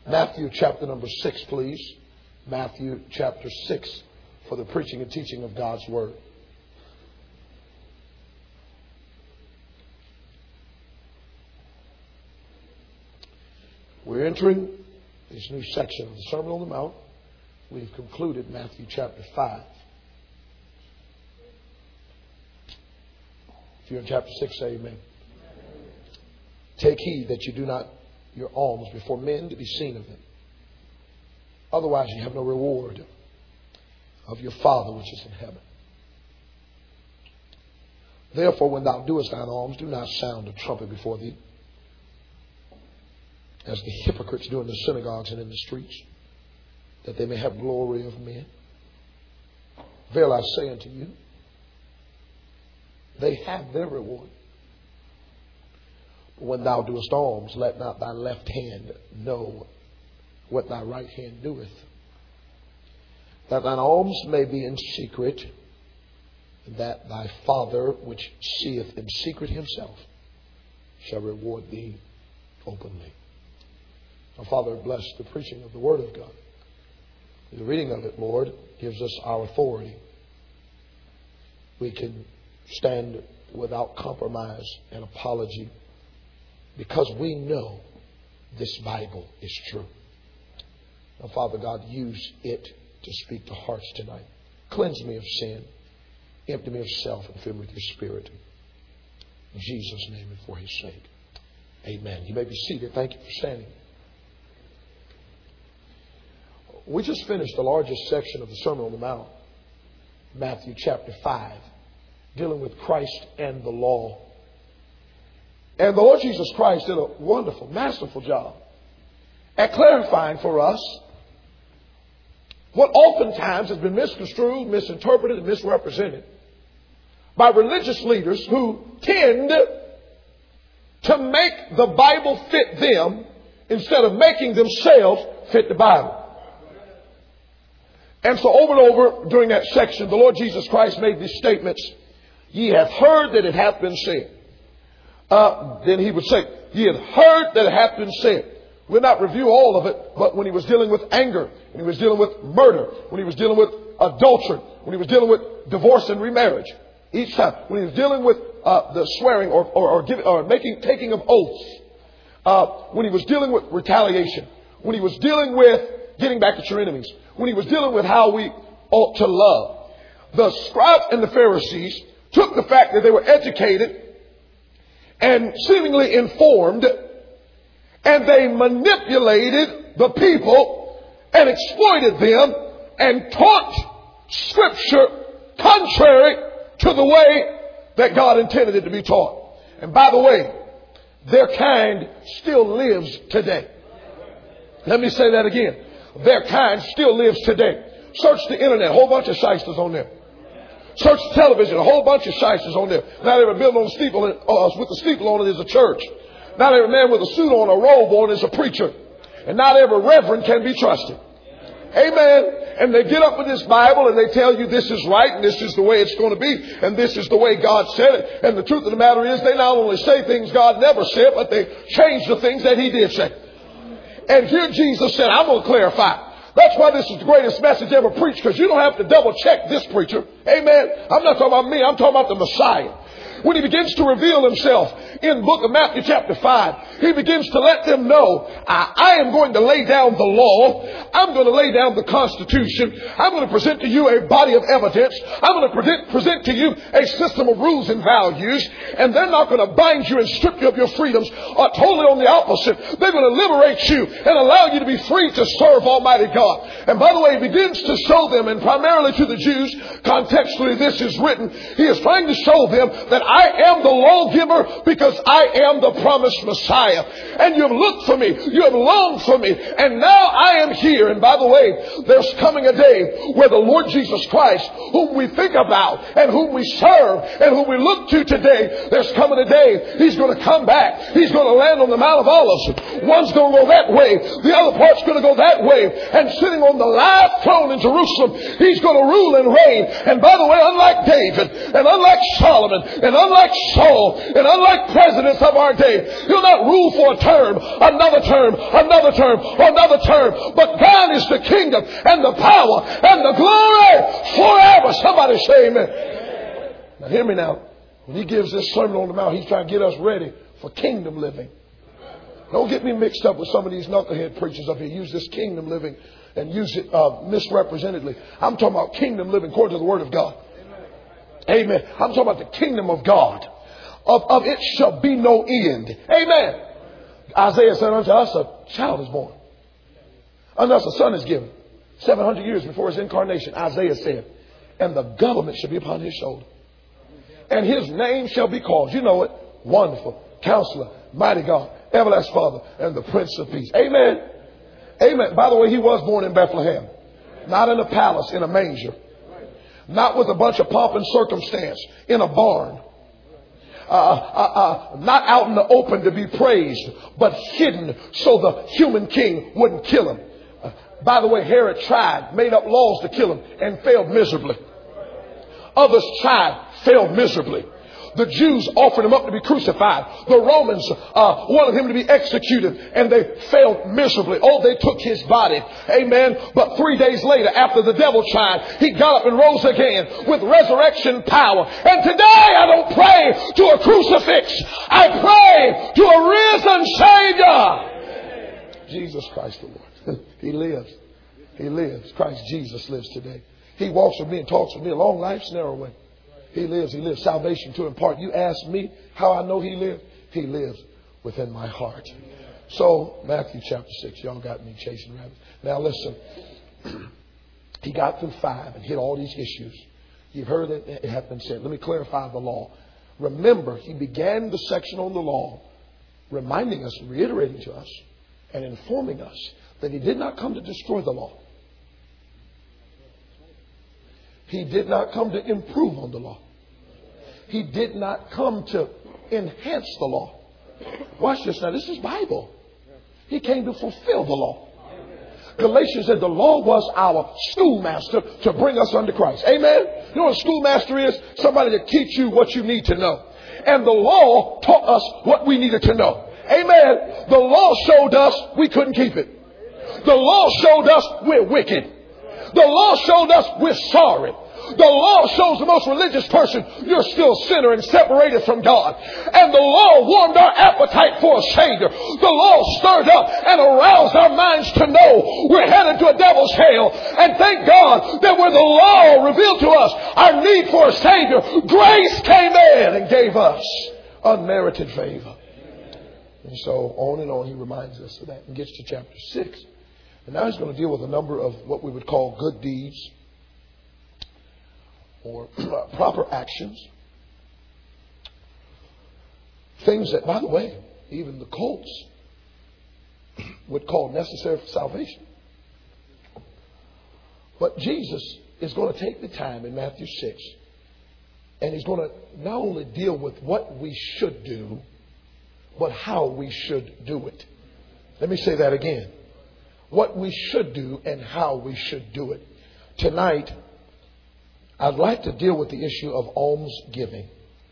Matthew chapter number 6, please. Matthew chapter 6 for the preaching and teaching of God's Word. We're entering this new section of the Sermon on the Mount. We've concluded Matthew chapter 5. If you're in chapter 6, say amen. Take heed that you do not your alms before men to be seen of them. Otherwise you have no reward of your Father which is in heaven. Therefore, when thou doest thine alms, do not sound a trumpet before thee, as the hypocrites do in the synagogues and in the streets, that they may have glory of men. Verily I say unto you, they have their reward. But when thou doest alms, let not thy left hand know what thy right hand doeth, that thine alms may be in secret, and that thy Father which seeth in secret himself shall reward thee openly. Our Father, bless the preaching of the Word of God. The reading of it, Lord, gives us our authority. We can stand without compromise and apology because we know this Bible is true. Now, Father God, use it to speak to hearts tonight. Cleanse me of sin. Empty me of self and fill me with your Spirit. In Jesus' name and for his sake. Amen. You may be seated. Thank you for standing. We just finished the largest section of the Sermon on the Mount, Matthew chapter 5, dealing with Christ and the law. And the Lord Jesus Christ did a wonderful, masterful job at clarifying for us what oftentimes has been misconstrued, misinterpreted, and misrepresented by religious leaders who tend to make the Bible fit them instead of making themselves fit the Bible. And so over and over during that section, the Lord Jesus Christ made these statements. Ye have heard that it hath been said. Then he would say, ye have heard that it hath been said. We'll not review all of it, but when he was dealing with anger, when he was dealing with murder, when he was dealing with adultery, when he was dealing with divorce and remarriage, each time, when he was dealing with the swearing or taking of oaths, when he was dealing with retaliation, when he was dealing with getting back at your enemies, when he was dealing with how we ought to love, the scribes and the Pharisees took the fact that they were educated and seemingly informed, and they manipulated the people and exploited them and taught Scripture contrary to the way that God intended it to be taught. And by the way, their kind still lives today. Let me say that again. Their kind still lives today. Search the internet, a whole bunch of shysters on there. Search television, a whole bunch of shysters on there. Not every building on a steeple with a steeple on it is a church. Not every man with a suit on, a robe on is a preacher. And not every reverend can be trusted. Amen. And they get up with this Bible and they tell you this is right and this is the way it's going to be and this is the way God said it. And the truth of the matter is they not only say things God never said, but they change the things that he did say. And here Jesus said, I'm going to clarify. That's why this is the greatest message ever preached, because you don't have to double check this preacher. Amen. I'm not talking about me. I'm talking about the Messiah. When he begins to reveal himself in the book of Matthew chapter 5, he begins to let them know, I am going to lay down the law. I'm going to lay down the Constitution. I'm going to present to you a body of evidence. I'm going to present to you a system of rules and values. And they're not going to bind you and strip you of your freedoms. Totally on the opposite. They're going to liberate you and allow you to be free to serve Almighty God. And by the way, he begins to show them, and primarily to the Jews, contextually this is written, he is trying to show them that I am the lawgiver because I am the promised Messiah. And you have looked for me. You have longed for me. And now I am here. And by the way, there's coming a day where the Lord Jesus Christ, whom we think about and whom we serve and whom we look to today, there's coming a day he's going to come back. He's going to land on the Mount of Olives. One's going to go that way. The other part's going to go that way. And sitting on the live throne in Jerusalem, he's going to rule and reign. And by the way, unlike David and unlike Solomon and unlike Saul and unlike presidents of our day, he'll not rule for a term, another term, another term, another term. But God is the kingdom and the power and the glory forever. Somebody say amen. Now hear me now. When he gives this Sermon on the Mount, he's trying to get us ready for kingdom living. Don't get me mixed up with some of these knucklehead preachers up here. Use this kingdom living and use it misrepresentedly. I'm talking about kingdom living according to the Word of God. Amen. I'm talking about the kingdom of God. Of it shall be no end. Amen. Isaiah said, unto us a child is born. Unto us a son is given. 700 years before his incarnation, Isaiah said, and the government shall be upon his shoulder. And his name shall be called, you know it, Wonderful, Counselor, Mighty God, Everlasting Father, and the Prince of Peace. Amen. Amen. By the way, he was born in Bethlehem. Not in a palace, in a manger. Not with a bunch of pomp and circumstance, in a barn. Not out in the open to be praised, but hidden so the human king wouldn't kill him. By the way, Herod tried, made up laws to kill him, and failed miserably. Others tried, failed miserably. The Jews offered him up to be crucified. The Romans wanted him to be executed, and they failed miserably. Oh, they took his body. Amen. But 3 days later, after the devil tried, he got up and rose again with resurrection power. And today I don't pray to a crucifix. I pray to a risen Savior. Jesus Christ the Lord. He lives. He lives. Christ Jesus lives today. He walks with me and talks with me along life's narrow way. He lives. He lives. Salvation to impart. You ask me how I know he lives. He lives within my heart. So, Matthew chapter 6. Y'all got me chasing rabbits. Now listen. He got through 5 and hit all these issues. You've heard it have been said. Let me clarify the law. Remember, he began the section on the law, reminding us, reiterating to us, and informing us that he did not come to destroy the law. He did not come to improve on the law. He did not come to enhance the law. Watch this now. This is Bible. He came to fulfill the law. Galatians said the law was our schoolmaster to bring us unto Christ. Amen. You know what a schoolmaster is? Somebody to teach you what you need to know. And the law taught us what we needed to know. Amen. The law showed us we couldn't keep it. The law showed us we're wicked. The law showed us we're sorry. The law shows the most religious person you're still a sinner and separated from God. And the law warmed our appetite for a Savior. The law stirred up and aroused our minds to know we're headed to a devil's hell. And thank God that when the law revealed to us our need for a Savior, grace came in and gave us unmerited favor. And so on and on he reminds us of that and gets to chapter 6. And now he's going to deal with a number of what we would call good deeds or proper actions. Things that, by the way, even the cults would call necessary for salvation. But Jesus is going to take the time in Matthew 6 and he's going to not only deal with what we should do, but how we should do it. Let me say that again. What we should do and how we should do it. Tonight, I'd like to deal with the issue of alms giving.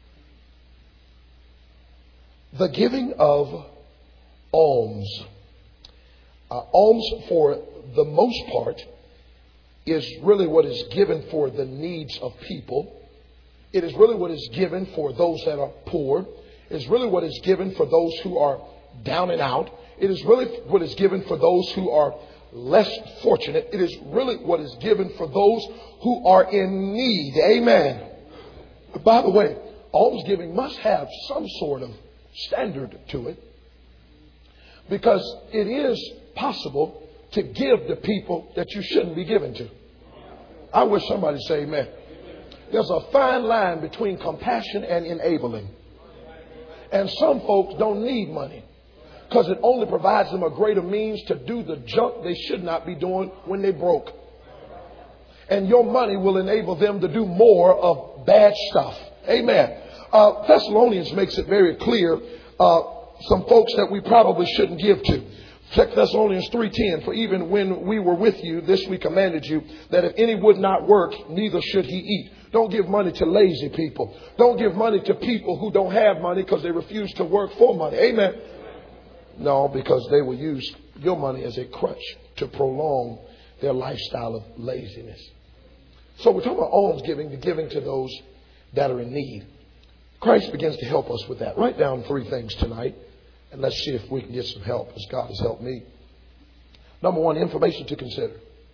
The giving of alms. Alms, for the most part, is really what is given for the needs of people. It is really what is given for those that are poor. It is really what is given for those who are down and out. It is really what is given for those who are less fortunate. It is really what is given for those who are in need. Amen. By the way, almsgiving must have some sort of standard to it, because it is possible to give to people that you shouldn't be giving to. I wish somebody say amen. There's a fine line between compassion and enabling. And some folks don't need money, because it only provides them a greater means to do the junk they should not be doing when they're broke. And your money will enable them to do more of bad stuff. Amen. Thessalonians makes it very clear some folks that we probably shouldn't give to. 2 Thessalonians 3:10, for even when we were with you, this we commanded you, that if any would not work, neither should he eat. Don't give money to lazy people. Don't give money to people who don't have money because they refuse to work for money. Amen. No, because they will use your money as a crutch to prolong their lifestyle of laziness. So we're talking about almsgiving, the giving to those that are in need. Christ begins to help us with that. Write down 3 things tonight, and let's see if we can get some help as God has helped me. Number 1, information to consider.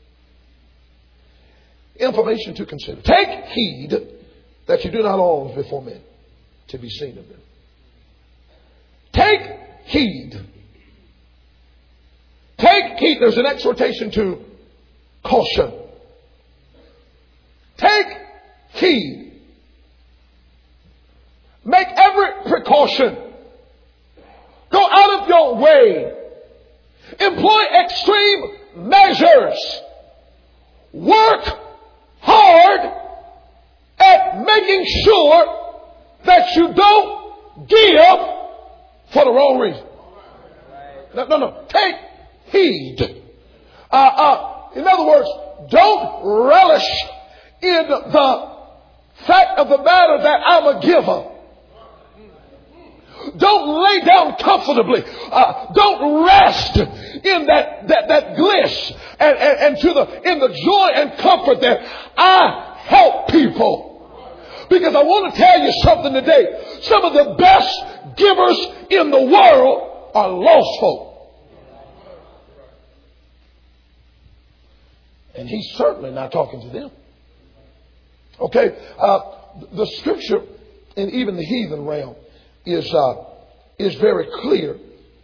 Information to consider. Take heed that you do not alms before men to be seen of them. Take heed. Take heed. There's an exhortation to caution. Take heed. Make every precaution. Go out of your way. Employ extreme measures. Work hard at making sure that you don't give for the wrong reason. No. Take heed. In other words, don't relish in the fact of the matter that I'm a giver. Don't lay down comfortably. Don't rest in that bliss and in the joy and comfort that I help people. Because I want to tell you something today. Some of the best givers in the world are lost folk. And he's certainly not talking to them. Okay? The scripture in even the heathen realm is very clear.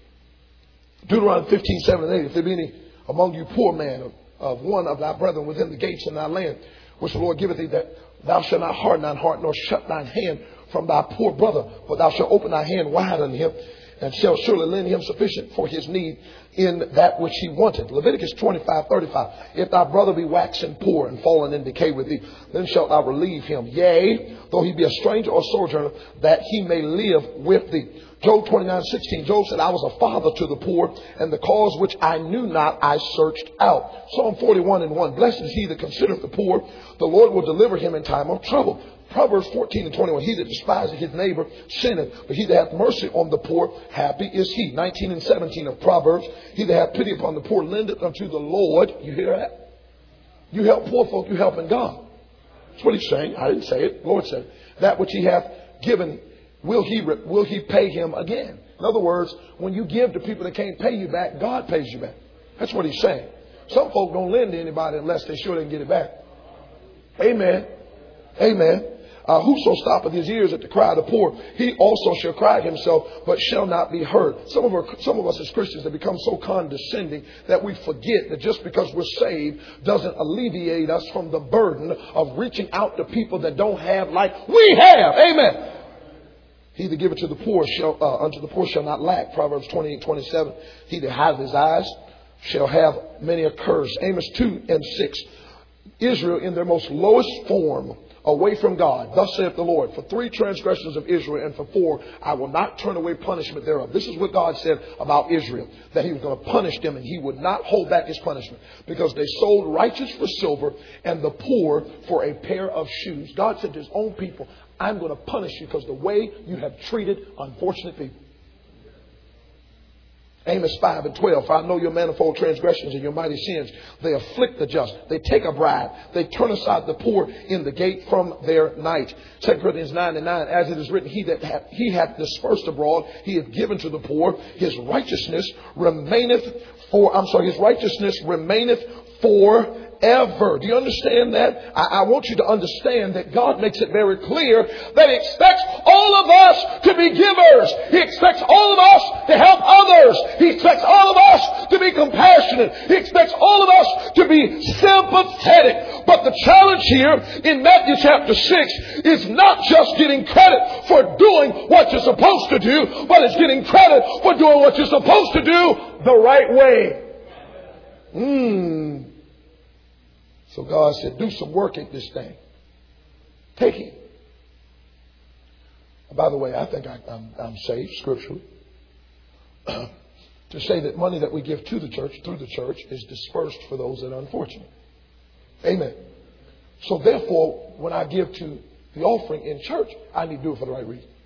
Deuteronomy 15, 7 and 8. If there be any among you poor man of one of thy brethren within the gates of thy land, which the Lord giveth thee, that thou shalt not harden thine heart, nor shut thine hand from thy poor brother, but thou shalt open thy hand wide unto him, and shalt surely lend him sufficient for his need in that which he wanted. Leviticus 25:35. If thy brother be waxen poor and fallen in decay with thee, then shalt thou relieve him. Yea, though he be a stranger or sojourner, that he may live with thee. Job 29:16. Job said, I was a father to the poor, and the cause which I knew not I searched out. Psalm 41:1. Blessed is he that considereth the poor. The Lord will deliver him in time of trouble. Proverbs 14:21. He that despiseth his neighbor sinneth, but he that hath mercy on the poor, happy is he. 19:17 of Proverbs. He that hath pity upon the poor lendeth unto the Lord. You hear that? You help poor folk, you helping God. That's what he's saying. I didn't say it. The Lord said it. That which he hath given, will he pay him again? In other words, when you give to people that can't pay you back, God pays you back. That's what he's saying. Some folk don't lend to anybody unless they're sure they can get it back. Amen. Amen. Whoso stoppeth his ears at the cry of the poor, he also shall cry himself, but shall not be heard. Some of us as Christians have become so condescending that we forget that just because we're saved doesn't alleviate us from the burden of reaching out to people that don't have like we have. Amen. He that giveth to the poor shall unto the poor shall not lack. Proverbs 28:27. He that hideth his eyes shall have many a curse. Amos 2:6. Israel in their most lowest form, away from God. Thus saith the Lord, for 3 transgressions of Israel, and for 4, I will not turn away punishment thereof. This is what God said about Israel, that he was going to punish them, and he would not hold back his punishment, because they sold righteous for silver and the poor for a pair of shoes. God said to his own people, I'm going to punish you because the way you have treated unfortunate people. Amos 5:12. For I know your manifold transgressions and your mighty sins. They afflict the just. They take a bribe. They turn aside the poor in the gate from their night. 2 Corinthians 9:9. As it is written, he hath dispersed abroad. He hath given to the poor. His righteousness remaineth forever. Do you understand that? I want you to understand that God makes it very clear that He expects all of us to be givers. He expects all of us to help others. He expects all of us to be compassionate. He expects all of us to be sympathetic. But the challenge here in Matthew chapter 6 is not just getting credit for doing what you're supposed to do, but it's getting credit for doing what you're supposed to do the right way. So God said, do some work at this thing. Take it. By the way, I think I'm saved scripturally. To say that money that we give to the church, through the church, is dispersed for those that are unfortunate. Amen. So therefore, when I give to the offering in church, I need to do it for the right reason.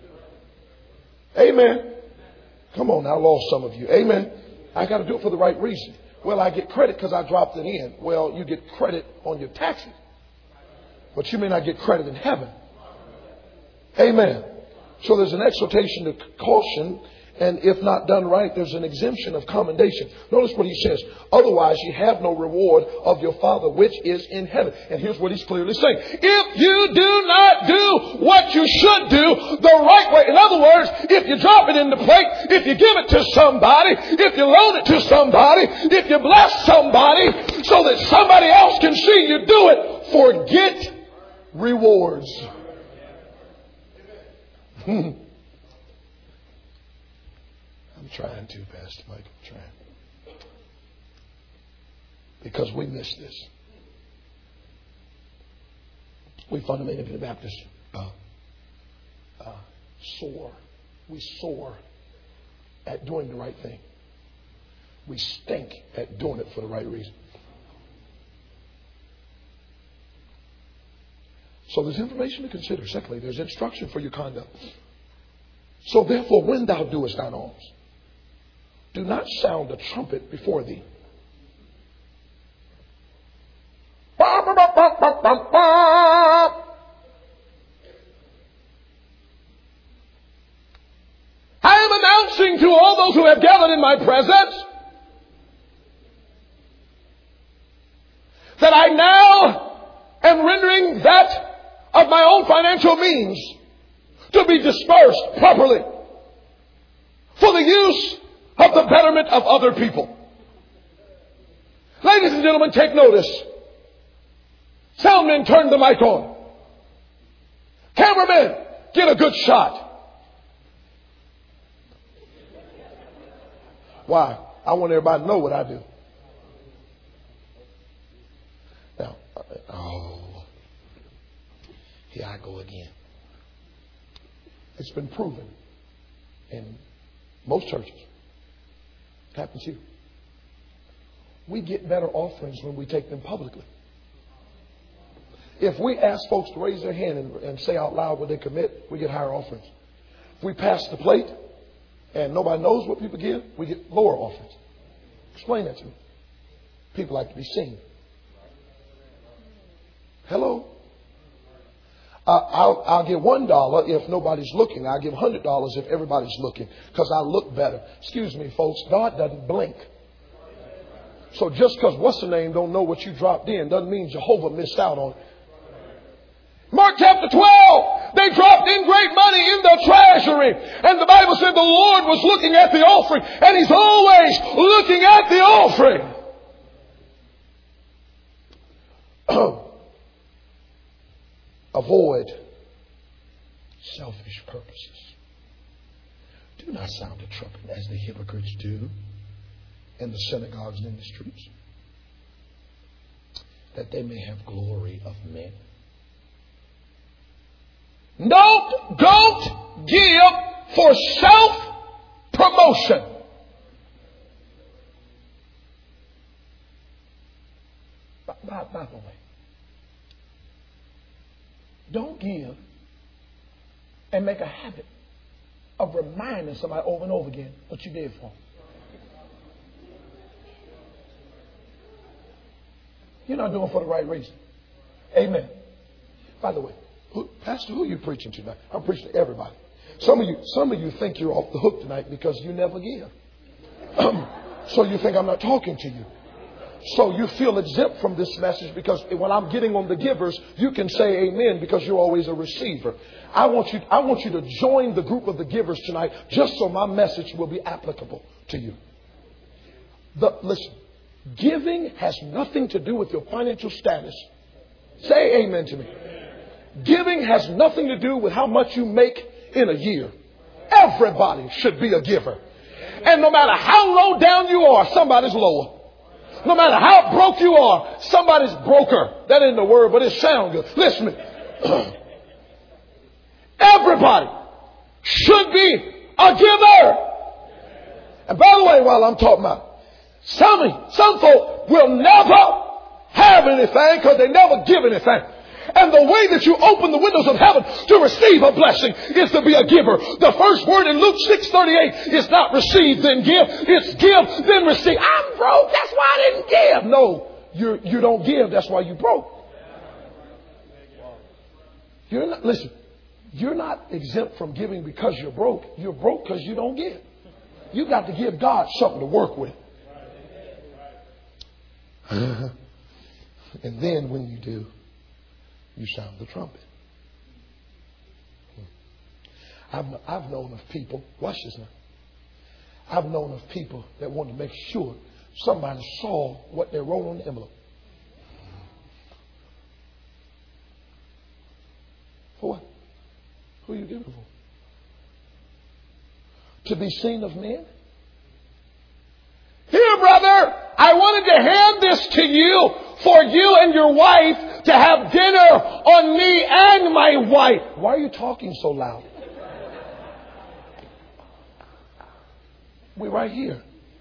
Amen. Come on now, I lost some of you. Amen. I got to do it for the right reason. Well, I get credit because I dropped it in. Well, you get credit on your taxes, but you may not get credit in heaven. Amen. So there's an exhortation to caution, and if not done right, there's an exemption of commendation. Notice what he says. Otherwise, you have no reward of your Father which is in heaven. And here's what he's clearly saying. If you do not do what you should do the right way, in other words, if you drop it in the plate, if you give it to somebody, if you loan it to somebody, if you bless somebody so that somebody else can see you do it, forget rewards. I'm trying to, Pastor Mike. I'm trying. Because we miss this. We fundamental Baptists soar. We soar at doing the right thing. We stink at doing it for the right reason. So there's information to consider. Secondly, there's instruction for your conduct. So therefore, when thou doest thine alms, do not sound a trumpet before thee. I am announcing to all those who have gathered in my presence that I now am rendering that of my own financial means to be dispersed properly for the use of the betterment of other people. Ladies and gentlemen, take notice. Soundmen, turn the mic on. Cameramen, get a good shot. Why? I want everybody to know what I do. Now, here I go again. It's been proven in most churches. It happens here. We get better offerings when we take them publicly. If we ask folks to raise their hand and say out loud what they commit, we get higher offerings. If we pass the plate and nobody knows what people give, we get lower offerings. Explain that to me. People like to be seen. Hello? I'll give $1 if nobody's looking. I'll give $100 if everybody's looking, because I look better. Excuse me, folks. God doesn't blink. So just because what's the name don't know what you dropped in doesn't mean Jehovah missed out on it. Mark chapter 12, they dropped in great money in the treasury. And the Bible said the Lord was looking at the offering. And He's always looking at the offering. Avoid selfish purposes. Do not sound a trumpet as the hypocrites do in the synagogues and in the streets, that they may have glory of men. Don't give for self-promotion. By the way, don't give and make a habit of reminding somebody over and over again what you did for them. You're not doing it for the right reason. Amen. By the way, Pastor, who are you preaching to tonight? I'm preaching to everybody. Some of you think you're off the hook tonight because you never give. So you think I'm not talking to you. So you feel exempt from this message because when I'm getting on the givers, you can say amen because you're always a receiver. I want you to join the group of the givers tonight just so my message will be applicable to you. Listen, giving has nothing to do with your financial status. Say amen to me. Giving has nothing to do with how much you make in a year. Everybody should be a giver. And no matter how low down you are, somebody's lower. No matter how broke you are, somebody's broker. That isn't the word, but it sounds good. Listen to me. Everybody should be a giver. And by the way, while I'm talking about some folk will never have anything because they never give anything. And the way that you open the windows of heaven to receive a blessing is to be a giver. The first word in Luke 6:38 is not receive then give. It's give then receive. I'm broke. That's why I didn't give. No, you don't give. That's why you broke. Listen, you're not exempt from giving because you're broke. You're broke because you don't give. You got to give God something to work with. And then when you do, you sound the trumpet. I've known of people, watch this now. I've known of people that want to make sure somebody saw what they wrote on the envelope. For what? Who are you giving for? To be seen of men? Here, brother, I wanted to hand this to you for you and your wife to have dinner on me and my wife. Why are you talking so loud? We're right here.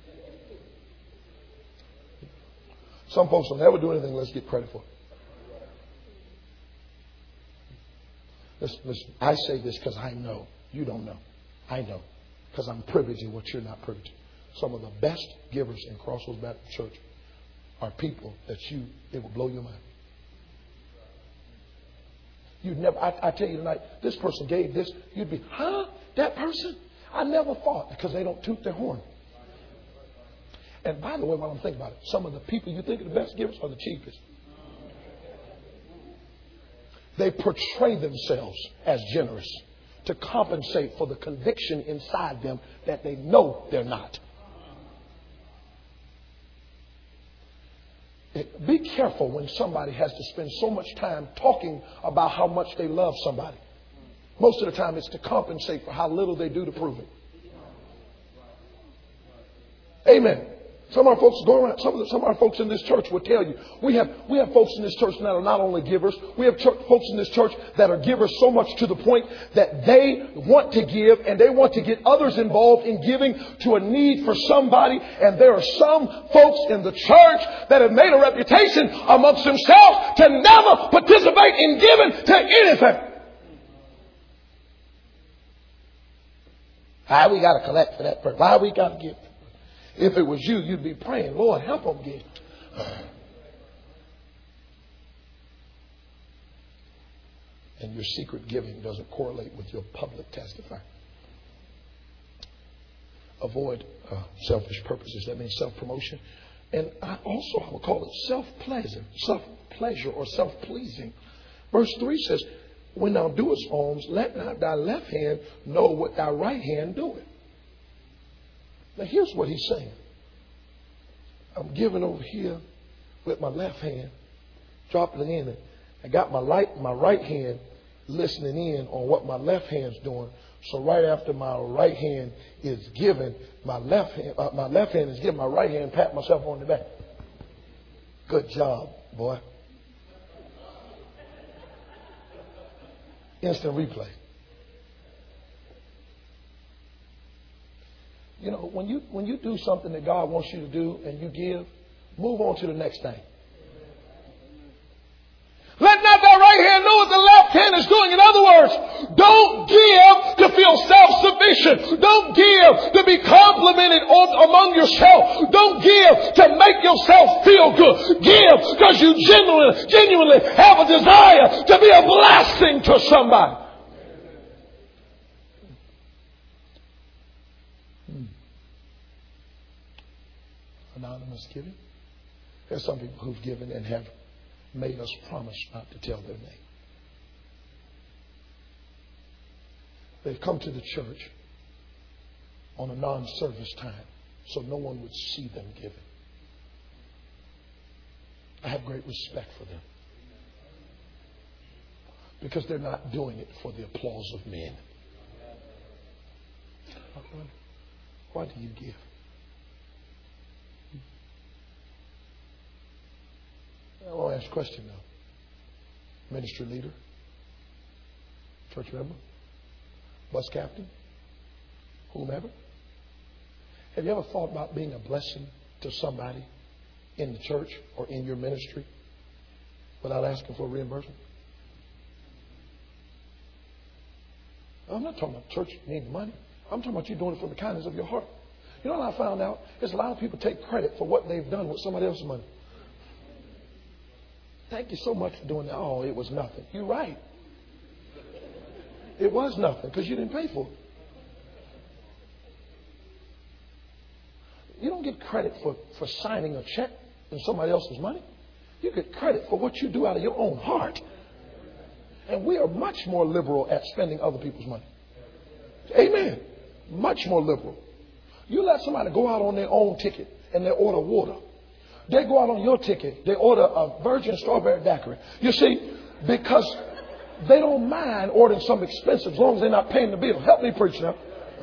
Some folks will never do anything unless get credit for it. Listen, I say this because I know. You don't know. I know. Because I'm privy to what you're not privy to. Some of the best givers in Crossroads Baptist Church are people that it will blow your mind. You'd never, I tell you tonight, this person gave this. You'd be, huh? That person? I never thought, because they don't toot their horn. And by the way, while I'm thinking about it, some of the people you think are the best givers are the cheapest. They portray themselves as generous to compensate for the conviction inside them that they know they're not. Be careful when somebody has to spend so much time talking about how much they love somebody. Most of the time it's to compensate for how little they do to prove it. Amen. Some of our folks go around. Some of our folks in this church will tell you we have folks in this church that are not only givers. We have folks in this church that are givers so much to the point that they want to give and they want to get others involved in giving to a need for somebody. And there are some folks in the church that have made a reputation amongst themselves to never participate in giving to anything. Why we got to collect for that person? Why we got to give? If it was you, you'd be praying, Lord, help them give. And your secret giving doesn't correlate with your public testifying. Avoid selfish purposes. That means self-promotion. And I will call it self-pleasure or self-pleasing. Verse 3 says, when thou doest alms, let not thy left hand know what thy right hand doeth. Now here's what he's saying. I'm giving over here with my left hand, dropping it in. I got my right hand listening in on what my left hand's doing. So right after my right hand is given, my left hand is giving my right hand, pat myself on the back. Good job, boy. Instant replay. You know, when you do something that God wants you to do and you give, move on to the next thing. Let not thy right hand know what the left hand is doing. In other words, don't give to feel self-sufficient. Don't give to be complimented among yourself. Don't give to make yourself feel good. Give because you genuinely have a desire to be a blessing to somebody. Anonymous giving. There's some people who've given and have made us promise not to tell their name. They've come to the church on a non-service time so no one would see them giving. I have great respect for them because they're not doing it for the applause of men. Why do you give? I want to ask a question now. Ministry leader, church member, bus captain, whomever. Have you ever thought about being a blessing to somebody in the church or in your ministry without asking for a reimbursement? I'm not talking about church needing money. I'm talking about you doing it from the kindness of your heart. You know what I found out? Is a lot of people take credit for what they've done with somebody else's money. Thank you so much for doing that. Oh, it was nothing. You're right. It was nothing because you didn't pay for it. You don't get credit for signing a check in somebody else's money. You get credit for what you do out of your own heart. And we are much more liberal at spending other people's money. Amen. Much more liberal. You let somebody go out on their own ticket and they order water. They go out on your ticket. They order a virgin strawberry daiquiri. You see, because they don't mind ordering something expensive as long as they're not paying the bill. Help me preach now.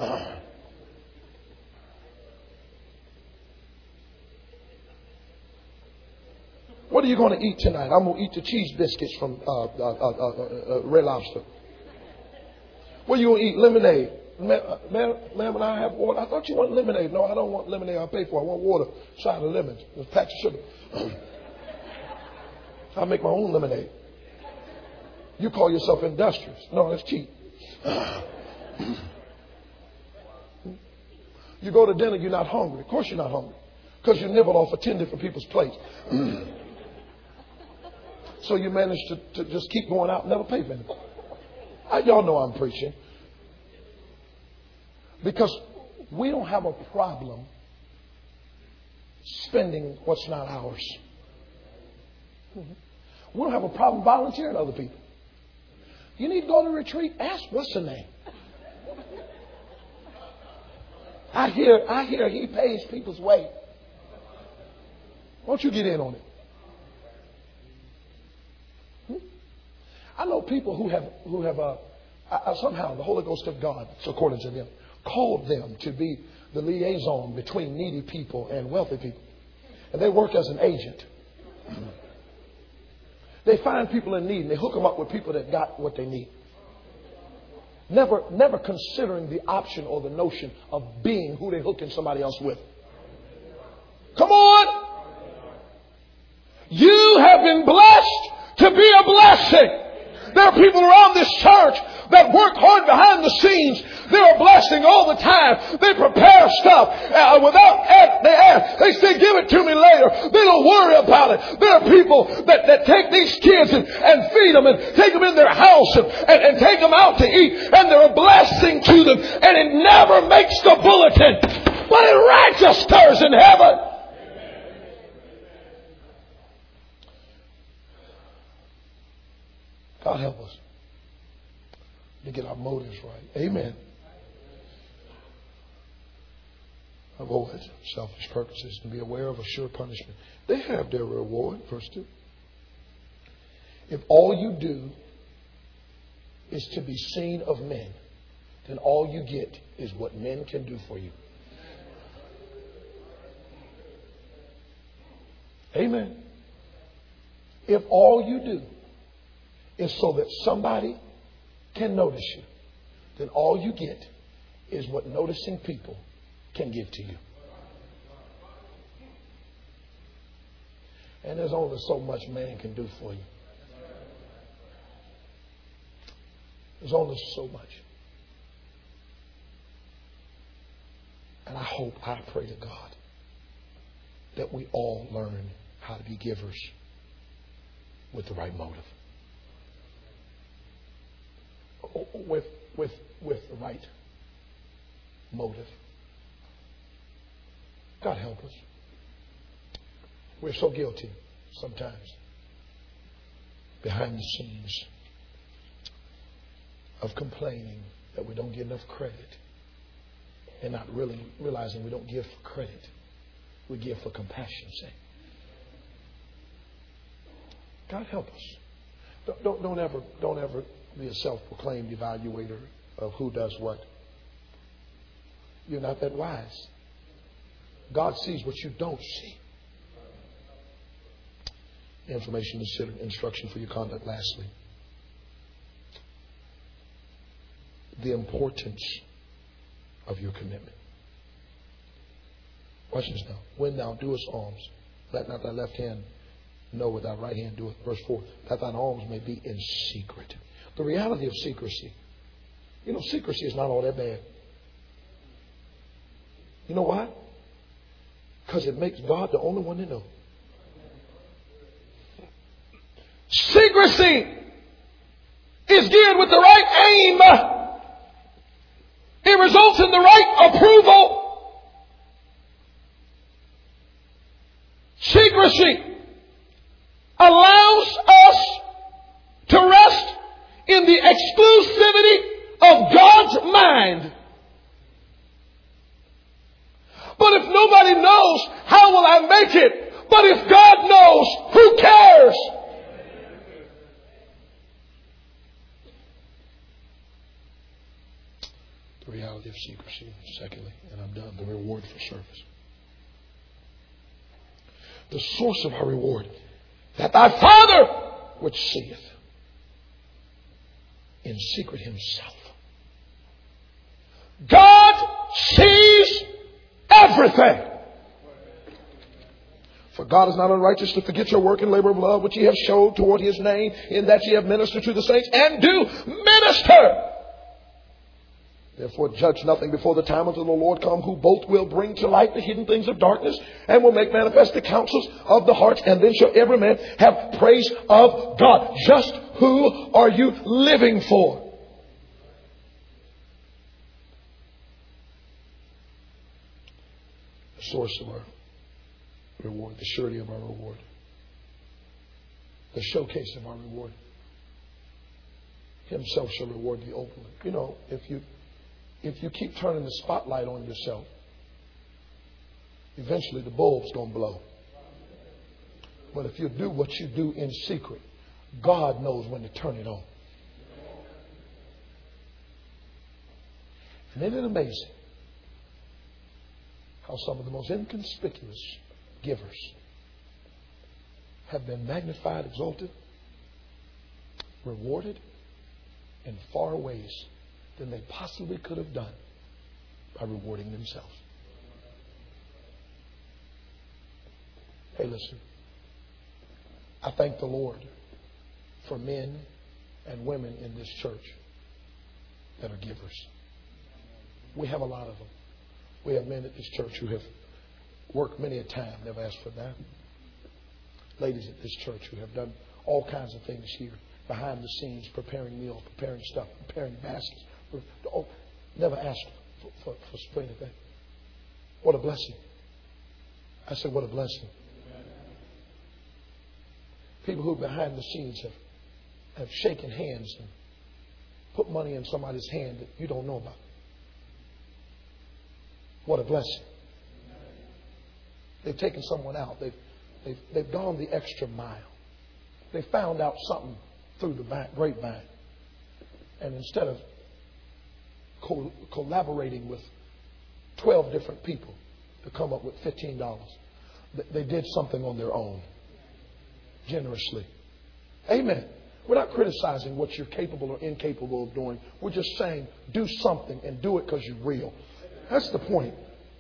What are you going to eat tonight? I'm going to eat the cheese biscuits from Red Lobster. What are you going to eat? Lemonade. Ma'am, and I have water. I thought you want lemonade. No, I don't want lemonade. I'll pay for it. I want water, side of lemons, a patch of sugar. I'll make my own lemonade. You call yourself industrious. No, that's cheap. You go to dinner, you're not hungry. Of course you're not hungry. Because you nibbled off of 10 different people's plates. So you manage to just keep going out and never pay for anything. Y'all know I'm preaching. Because we don't have a problem spending what's not ours. We don't have a problem volunteering other people. You need to go to a retreat? Ask what's the name. I hear he pays people's way. Won't you get in on it? I know people who have somehow the Holy Ghost of God, according to them, called them to be the liaison between needy people and wealthy people. And they work as an agent. They find people in need and they hook them up with people that got what they need. Never considering the option or the notion of being who they're hooking somebody else with. Come on! You have been blessed to be a blessing. There are people around this church that work hard behind the scenes. They're a blessing all the time. They prepare stuff they say, give it to me later. They don't worry about it. There are people that take these kids and feed them and take them in their house and take them out to eat. And they're a blessing to them. And it never makes the bulletin, but it registers in heaven. God help us to get our motives right. Amen. Avoid selfish purposes and be aware of a sure punishment. They have their reward. Verse 2. If all you do is to be seen of men, then all you get is what men can do for you. Amen. If all you do is so that somebody can notice you, then all you get is what noticing people can give to you. And there's only so much man can do for you. There's only so much. And I pray to God that we all learn how to be givers with the right motive. With the right motive. God help us. We're so guilty sometimes behind the scenes of complaining that we don't get enough credit and not really realizing we don't give for credit. We give for compassion's sake. God help us. Don't ever be a self-proclaimed evaluator of who does what. You're not that wise. God sees what you don't see. Information, instruction for your conduct. Lastly, the importance of your commitment. Watch this now. When thou doest alms, let not thy left hand know what thy right hand doeth. Verse 4, that thine alms may be in secret. The reality of secrecy. You know, secrecy is not all that bad. You know why? Because it makes God the only one to know. Secrecy is geared with the right aim. It results in the right approval. Secrecy allows us to rest in the exclusivity of God's mind. But if nobody knows, how will I make it? But if God knows, who cares? The reality of secrecy, secondly, and I'm done, the reward for service. The source of our reward, that thy Father which seeth in secret himself. God sees everything. For God is not unrighteous to forget your work and labor of love, which ye have showed toward his name, in that ye have ministered to the saints, and do minister. Therefore judge nothing before the time until the Lord come, who both will bring to light the hidden things of darkness, and will make manifest the counsels of the hearts, and then shall every man have praise of God. Just who are you living for? The source of our reward, the surety of our reward, the showcase of our reward. Himself shall reward thee openly. You know, if you keep turning the spotlight on yourself, eventually the bulb's going to blow. But if you do what you do in secret, God knows when to turn it on. And isn't it amazing how some of the most inconspicuous givers have been magnified, exalted, rewarded in far ways than they possibly could have done by rewarding themselves. Hey, listen. I thank the Lord for men and women in this church that are givers. We have a lot of them. We have men at this church who have worked many a time, never asked for that. Ladies at this church who have done all kinds of things here, behind the scenes, preparing meals, preparing stuff, preparing baskets. Never asked for anything. What a blessing. I said, what a blessing. People who behind the scenes have shaken hands and put money in somebody's hand that you don't know about. What a blessing. They've taken someone out. They've gone the extra mile. They found out something through the grapevine. And instead of collaborating with 12 different people to come up with $15, they did something on their own. Generously. Amen. We're not criticizing what you're capable or incapable of doing. We're just saying do something and do it because you're real. That's the point.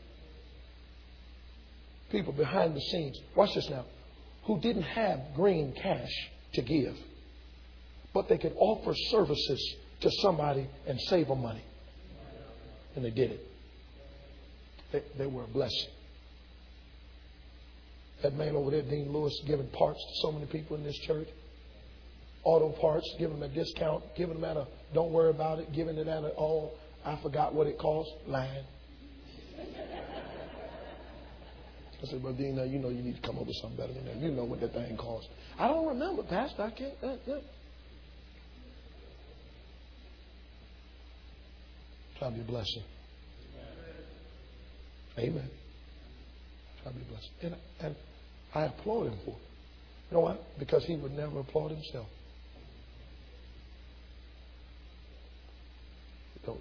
People behind the scenes, watch this now, who didn't have green cash to give, but they could offer services to somebody and save them money. And they did it. They were a blessing. That man over there, Dean Lewis, giving parts to so many people in this church. Auto parts, giving them a discount, giving them at a don't worry about it, giving it at a I forgot what it cost. Lying. I said, well, Dean, now you know you need to come up with something better than that. You know what that thing cost. I don't remember, Pastor. I can't. Try to be a blessing. Amen. Try to be a blessing. And I applaud him for it. You know why? Because he would never applaud himself. Don't.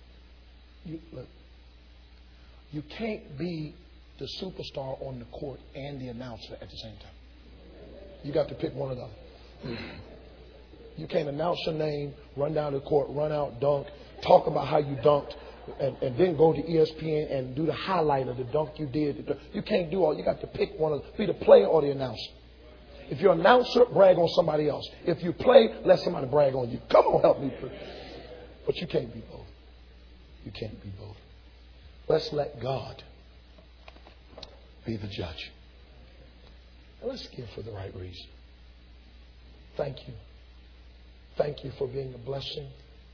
You can't be the superstar on the court and the announcer at the same time. You got to pick one or the other. You can't announce your name, run down the court, run out, dunk, talk about how you dunked, and then go to ESPN and do the highlight of the dunk you did. You can't do all. You got to pick one of them. Be the player or the announcer. If you're an announcer, brag on somebody else. If you play, let somebody brag on you. Come on, help me. But you can't be both. You can't be both. Let's let God be the judge. And let's give for the right reason. Thank you. Thank you for being a blessing.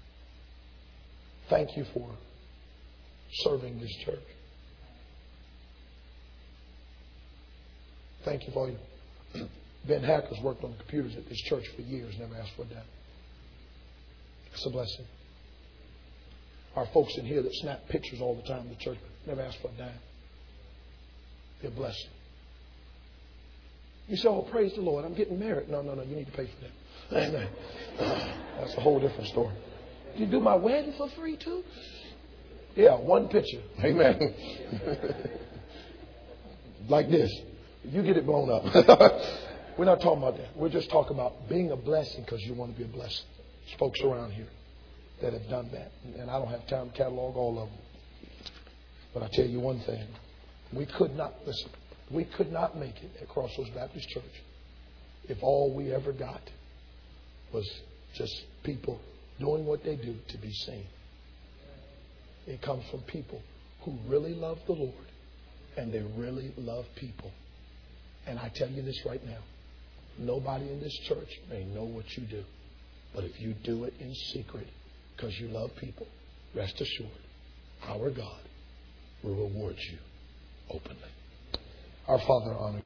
Thank you for serving this church. Thank you for you. Ben Hacker's worked on the computers at this church for years, never asked for a dime. It's a blessing. Our folks in here that snap pictures all the time in the church, never asked for a dime. Be a blessing. You say, oh, praise the Lord, I'm getting married. No, you need to pay for that. Amen. That's a whole different story. You do my wedding for free too? Yeah, one picture. Amen. Like this. You get it blown up. We're not talking about that. We're just talking about being a blessing because you want to be a blessing. There's folks around here that have done that. And I don't have time to catalog all of them. But I tell you one thing. We could not make it at Crossroads Baptist Church if all we ever got was just people doing what they do to be seen. It comes from people who really love the Lord and they really love people. And I tell you this right now. Nobody in this church may know what you do. But if you do it in secret because you love people, rest assured, our God will reward you openly. Our Father, honor